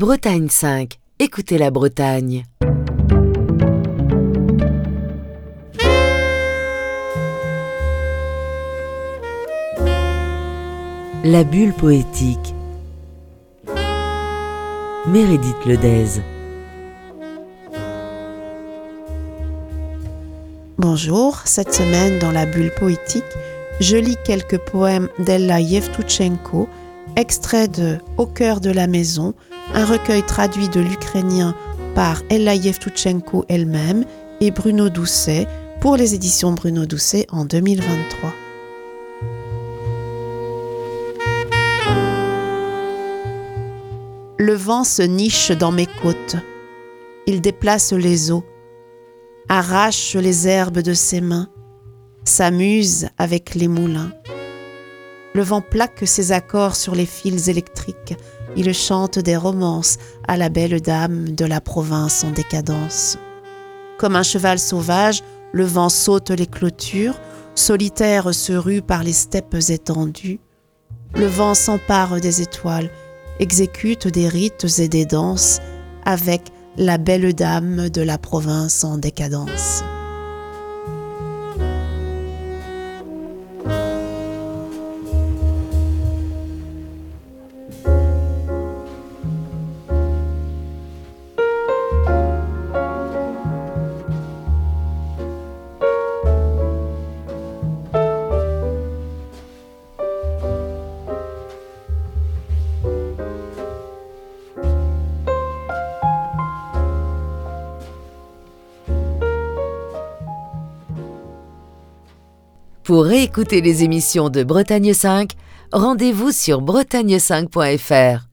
Bretagne 5, écoutez la Bretagne. La bulle poétique. Meredith Ledez. Bonjour, cette semaine dans la bulle poétique, je lis quelques poèmes d'Ella Yevtuchenko, extraits de Au cœur de la maison, un recueil traduit de l'ukrainien par Ella Yevtuchenko elle-même et Bruno Doucet pour les éditions Bruno Doucet en 2023. Le vent se niche dans mes côtes. Il déplace les eaux, arrache les herbes de ses mains, s'amuse avec les moulins. Le vent plaque ses accords sur les fils électriques. Il chante des romances à la belle dame de la province en décadence. Comme un cheval sauvage, le vent saute les clôtures, solitaire se rue par les steppes étendues. Le vent s'empare des étoiles, exécute des rites et des danses avec la belle dame de la province en décadence. Pour réécouter les émissions de Bretagne 5, rendez-vous sur bretagne5.fr.